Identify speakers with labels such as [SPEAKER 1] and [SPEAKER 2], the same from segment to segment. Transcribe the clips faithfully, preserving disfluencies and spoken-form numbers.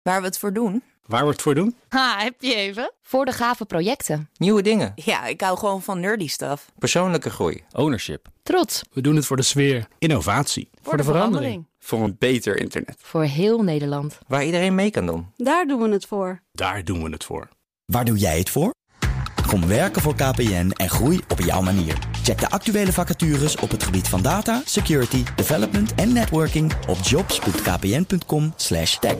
[SPEAKER 1] Waar we het voor doen?
[SPEAKER 2] Waar we het voor doen?
[SPEAKER 3] Ha, heb je even?
[SPEAKER 4] Voor de gave projecten.
[SPEAKER 5] Nieuwe dingen.
[SPEAKER 1] Ja, ik hou gewoon van nerdy stuff.
[SPEAKER 5] Persoonlijke groei.
[SPEAKER 2] Ownership.
[SPEAKER 4] Trots.
[SPEAKER 2] We doen het voor de sfeer. Innovatie.
[SPEAKER 3] Voor, voor de, de verandering.
[SPEAKER 6] verandering. Voor een beter internet.
[SPEAKER 4] Voor heel Nederland.
[SPEAKER 5] Waar iedereen mee kan doen.
[SPEAKER 7] Daar doen we het voor.
[SPEAKER 2] Daar doen we het voor.
[SPEAKER 8] Waar doe jij het voor? Kom werken voor K P N en groei op jouw manier. Check de actuele vacatures op het gebied van data, security, development en networking op jobs punt k p n punt com slash tech.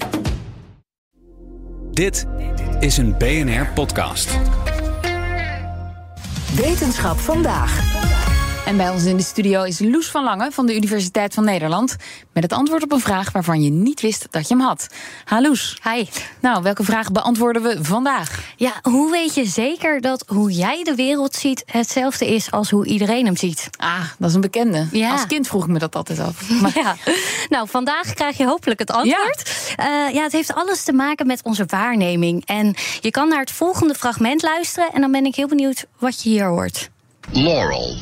[SPEAKER 9] Dit is een B N R-podcast.
[SPEAKER 10] Wetenschap vandaag.
[SPEAKER 3] En bij ons in de studio is Loes van Lange van de Universiteit van Nederland met het antwoord op een vraag waarvan je niet wist dat je hem had. Ha, Loes.
[SPEAKER 11] Hi.
[SPEAKER 3] Nou, welke vraag beantwoorden we vandaag?
[SPEAKER 11] Ja, hoe weet je zeker dat hoe jij de wereld ziet hetzelfde is als hoe iedereen hem ziet?
[SPEAKER 3] Ah, dat is een bekende.
[SPEAKER 11] Ja.
[SPEAKER 3] Als kind vroeg ik me dat altijd af. Maar...
[SPEAKER 11] Ja. Nou, vandaag krijg je hopelijk het antwoord. Ja. Uh, ja, het heeft alles te maken met onze waarneming. En je kan naar het volgende fragment luisteren en dan ben ik heel benieuwd wat je hier hoort.
[SPEAKER 12] Laurel.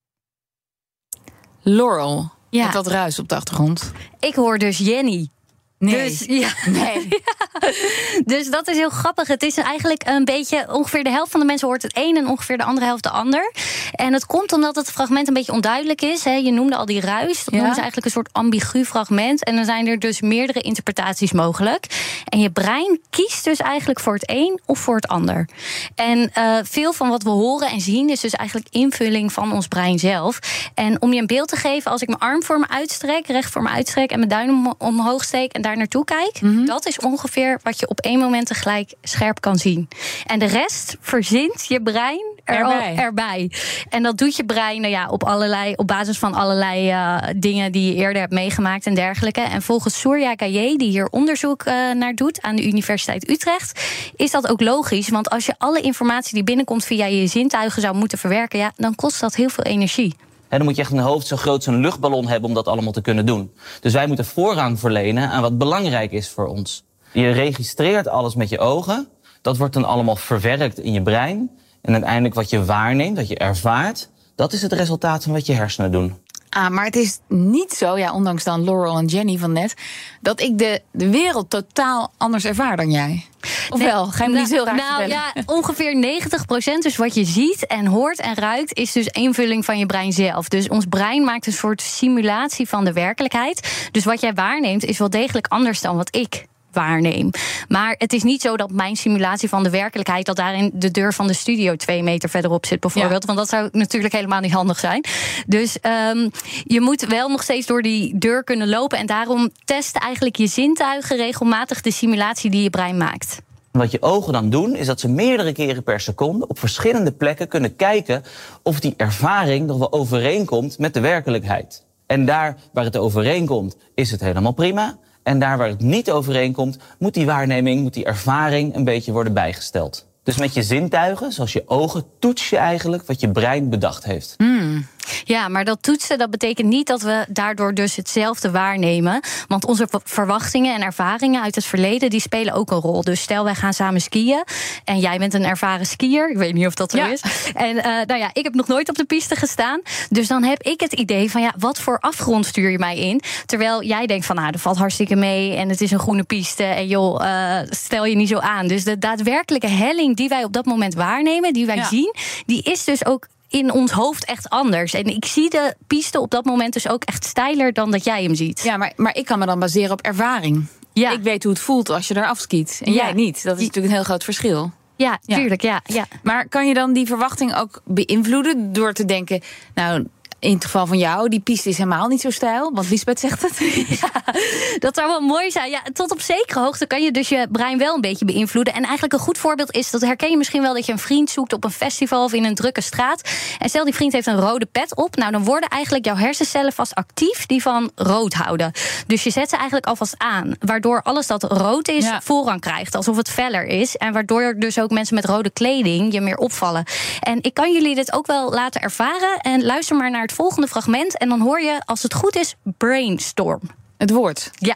[SPEAKER 3] Laurel,
[SPEAKER 11] ja.
[SPEAKER 3] Met dat ruis op de achtergrond.
[SPEAKER 11] Ik hoor dus Jenny.
[SPEAKER 3] Nee.
[SPEAKER 11] Dus, ja.
[SPEAKER 3] nee.
[SPEAKER 11] ja. Dus dat is heel grappig. Het is eigenlijk een beetje, ongeveer de helft van de mensen hoort het een en ongeveer de andere helft de ander. En het komt omdat het fragment een beetje onduidelijk is. Hè. Je noemde al die ruis. Dat ja. noemen ze eigenlijk een soort ambigu fragment. En dan zijn er dus meerdere interpretaties mogelijk. En je brein kiest dus eigenlijk voor het een of voor het ander. En uh, veel van wat we horen en zien is dus eigenlijk invulling van ons brein zelf. En om je een beeld te geven, als ik mijn arm voor me uitstrek, recht voor me uitstrek en mijn duim om, omhoog steek en daar naartoe kijk, mm-hmm. dat is ongeveer wat je op één moment tegelijk scherp kan zien. En de rest verzint je brein er
[SPEAKER 3] erbij.
[SPEAKER 11] Al, erbij. En dat doet je brein nou ja, op, allerlei, op basis van allerlei uh, dingen die je eerder hebt meegemaakt en dergelijke. En volgens Surya Gheye, die hier onderzoek uh, naar doet aan de Universiteit Utrecht, is dat ook logisch. Want als je alle informatie die binnenkomt via je zintuigen zou moeten verwerken, ja, dan kost dat heel veel energie.
[SPEAKER 13] En dan moet je echt een hoofd zo groot als een luchtballon hebben om dat allemaal te kunnen doen. Dus wij moeten voorrang verlenen aan wat belangrijk is voor ons. Je registreert alles met je ogen. Dat wordt dan allemaal verwerkt in je brein. En uiteindelijk wat je waarneemt, wat je ervaart, dat is het resultaat van wat je hersenen doen.
[SPEAKER 3] Ah, maar het is niet zo, ja, ondanks dan Laurel en Jenny van net, dat ik de, de wereld totaal anders ervaar dan jij. Ofwel, nee, ga je me nou, niet heel raar
[SPEAKER 11] nou,
[SPEAKER 3] vertellen?
[SPEAKER 11] Ja, ongeveer negentig procent, dus wat je ziet en hoort en ruikt, is dus invulling van je brein zelf. Dus ons brein maakt een soort simulatie van de werkelijkheid. Dus wat jij waarneemt is wel degelijk anders dan wat ik waarneem. Maar het is niet zo dat mijn simulatie van de werkelijkheid, dat daarin de deur van de studio twee meter verderop zit bijvoorbeeld. Ja. Want dat zou natuurlijk helemaal niet handig zijn. Dus um, je moet wel nog steeds door die deur kunnen lopen. En daarom test eigenlijk je zintuigen regelmatig de simulatie die je brein maakt.
[SPEAKER 13] Wat je ogen dan doen, is dat ze meerdere keren per seconde op verschillende plekken kunnen kijken of die ervaring nog wel overeenkomt met de werkelijkheid. En daar waar het overeenkomt, is het helemaal prima. En daar waar het niet overeenkomt, moet die waarneming, moet die ervaring een beetje worden bijgesteld. Dus met je zintuigen, zoals je ogen, toets je eigenlijk wat je brein bedacht heeft.
[SPEAKER 11] Mm. Ja, maar dat toetsen, dat betekent niet dat we daardoor dus hetzelfde waarnemen. Want onze verwachtingen en ervaringen uit het verleden, die spelen ook een rol. Dus stel, wij gaan samen skiën en jij bent een ervaren skier. Ik weet niet of dat zo ja. is. En uh, nou ja, ik heb nog nooit op de piste gestaan. Dus dan heb ik het idee van, ja, wat voor afgrond stuur je mij in? Terwijl jij denkt van, nou, dat valt hartstikke mee en het is een groene piste en joh, uh, stel je niet zo aan. Dus de daadwerkelijke helling die wij op dat moment waarnemen, die wij ja. zien, die is dus ook in ons hoofd echt anders. En ik zie de piste op dat moment dus ook echt steiler dan dat jij hem ziet.
[SPEAKER 3] Ja, maar, maar ik kan me dan baseren op ervaring. Ja. Ik weet hoe het voelt als je daar afskiet. En ja. jij niet. Dat is natuurlijk een heel groot verschil.
[SPEAKER 11] Ja, tuurlijk, ja. ja.
[SPEAKER 3] Maar kan je dan die verwachting ook beïnvloeden door te denken, nou, in het geval van jou, die piste is helemaal niet zo steil. Want Liesbeth zegt het.
[SPEAKER 11] Ja, dat zou wel mooi zijn. Ja, tot op zekere hoogte kan je dus je brein wel een beetje beïnvloeden. En eigenlijk een goed voorbeeld is, dat herken je misschien wel, dat je een vriend zoekt op een festival of in een drukke straat. En stel, die vriend heeft een rode pet op. Nou, dan worden eigenlijk jouw hersencellen vast actief die van rood houden. Dus je zet ze eigenlijk alvast aan. Waardoor alles dat rood is, ja. voorrang krijgt. Alsof het feller is. En waardoor dus ook mensen met rode kleding je meer opvallen. En ik kan jullie dit ook wel laten ervaren. En luister maar naar het volgende fragment en dan hoor je, als het goed is, brainstorm.
[SPEAKER 3] Het woord?
[SPEAKER 11] Ja.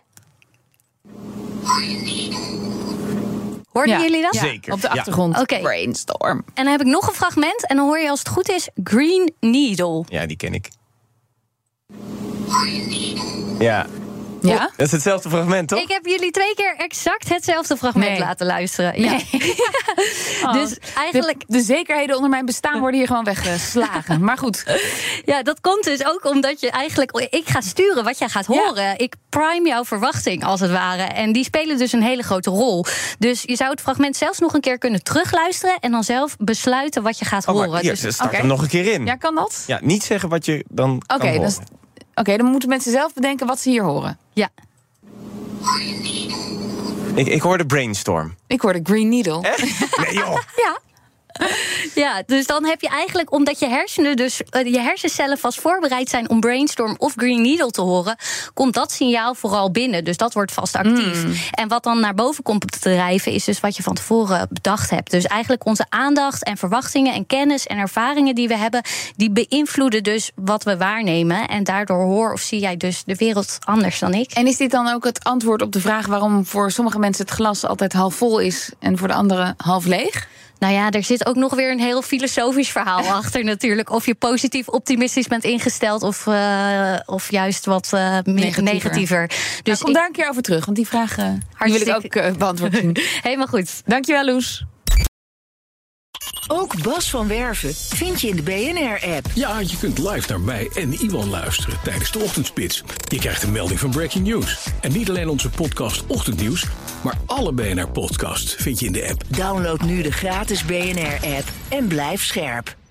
[SPEAKER 11] Hoorden
[SPEAKER 3] ja.
[SPEAKER 11] jullie dat?
[SPEAKER 3] Ja,
[SPEAKER 2] zeker.
[SPEAKER 3] Op de achtergrond.
[SPEAKER 11] Ja. Okay.
[SPEAKER 3] Brainstorm.
[SPEAKER 11] En dan heb ik nog een fragment en dan hoor je, als het goed is, green needle.
[SPEAKER 6] Ja, die ken ik.
[SPEAKER 14] Ja.
[SPEAKER 3] Ja?
[SPEAKER 6] Dat is hetzelfde fragment, toch?
[SPEAKER 11] Ik heb jullie twee keer exact hetzelfde fragment
[SPEAKER 3] Nee.
[SPEAKER 11] laten luisteren.
[SPEAKER 3] Nee.
[SPEAKER 11] Ja.
[SPEAKER 3] Oh,
[SPEAKER 11] Dus eigenlijk...
[SPEAKER 3] De, de zekerheden onder mijn bestaan worden hier gewoon weggeslagen. Maar goed.
[SPEAKER 11] Ja, dat komt dus ook omdat je eigenlijk... Ik ga sturen wat jij gaat horen. Ja. Ik prime jouw verwachting, als het ware. En die spelen dus een hele grote rol. Dus je zou het fragment zelfs nog een keer kunnen terugluisteren... en dan zelf besluiten wat je gaat
[SPEAKER 6] Oh, maar
[SPEAKER 11] horen.
[SPEAKER 6] hier,
[SPEAKER 11] Dus,
[SPEAKER 6] start
[SPEAKER 3] okay.
[SPEAKER 6] hem nog een keer in.
[SPEAKER 3] Ja, kan dat?
[SPEAKER 6] Ja, niet zeggen wat je dan
[SPEAKER 3] Oké,
[SPEAKER 6] kan
[SPEAKER 3] okay,
[SPEAKER 6] horen.
[SPEAKER 3] dus, okay, dan moeten mensen zelf bedenken wat ze hier horen.
[SPEAKER 11] Ja.
[SPEAKER 6] Ik, ik hoorde brainstorm.
[SPEAKER 3] Ik hoorde Green Needle.
[SPEAKER 6] Echt? Nee, joh.
[SPEAKER 11] Ja. Ja, dus dan heb je eigenlijk, omdat je hersenen dus uh, je hersencellen vast voorbereid zijn om brainstorm of Green Needle te horen, komt dat signaal vooral binnen. Dus dat wordt vast actief. Mm. En wat dan naar boven komt te drijven, is dus wat je van tevoren bedacht hebt. Dus eigenlijk onze aandacht en verwachtingen en kennis en ervaringen die we hebben, die beïnvloeden dus wat we waarnemen. En daardoor hoor of zie jij dus de wereld anders dan ik.
[SPEAKER 3] En is dit dan ook het antwoord op de vraag waarom voor sommige mensen het glas altijd half vol is en voor de anderen half leeg?
[SPEAKER 11] Nou ja, er zit ook nog weer een heel filosofisch verhaal achter natuurlijk. Of je positief optimistisch bent ingesteld of, uh, of juist wat uh, negatiever. negatiever. Dus
[SPEAKER 3] nou, kom
[SPEAKER 11] ik...
[SPEAKER 3] daar een keer over terug, want die vraag uh, die wil ik ook uh, beantwoord zien.
[SPEAKER 11] Helemaal goed.
[SPEAKER 3] Dankjewel, Loes.
[SPEAKER 10] Ook Bas van Werven vind je in de B N R-app.
[SPEAKER 7] Ja, je kunt live naar mij en Iwan luisteren tijdens de ochtendspits. Je krijgt een melding van Breaking News. En niet alleen onze podcast Ochtendnieuws, maar alle B N R-podcasts vind je in de app.
[SPEAKER 10] Download nu de gratis B N R-app en blijf scherp.